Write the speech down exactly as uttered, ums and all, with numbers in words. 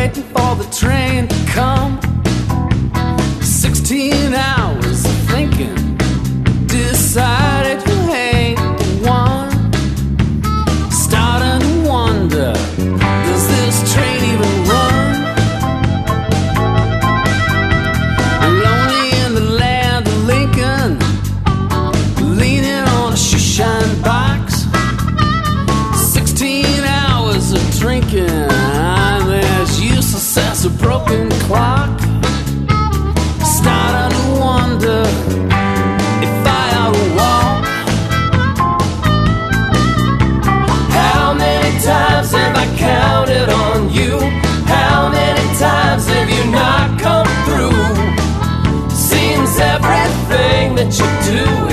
waiting for the train to come. Sixteen hours of thinking, decided who ain't the one. Starting to wonder, does this train even run? Lonely in the land of Lincoln, leaning on a shoeshine box. Sixteen hours of drinking, I'm as useless as a broken clock. Starting to wonder if I ought to walk. How many times have I counted on you? How many times have you not come through? Seems everything that you do